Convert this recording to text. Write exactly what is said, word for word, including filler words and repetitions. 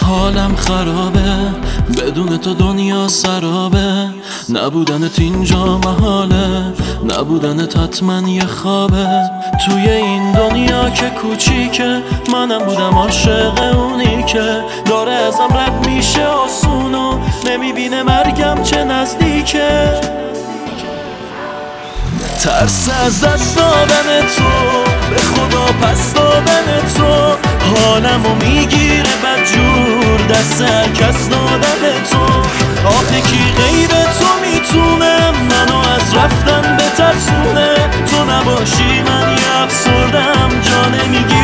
حالم خرابه، بدون تو دنیا سرابه. نبودنت اینجا محاله، نبودنت حتما یه خوابه. توی این دنیا که کوچیکه، منم بودم عاشق اونی که داره ازم رد میشه آسون و نمیبینه مرگم چه نزدیکه. ترس از دست دادن تو، به خدا پس دادن تو، حالمو میگیره بدجور دست هر کس دادن تو. آخه کی غیر تو میتونه منو از رفتن بترسونه؟ تو نباشی من یه افسردم، جا نمیگی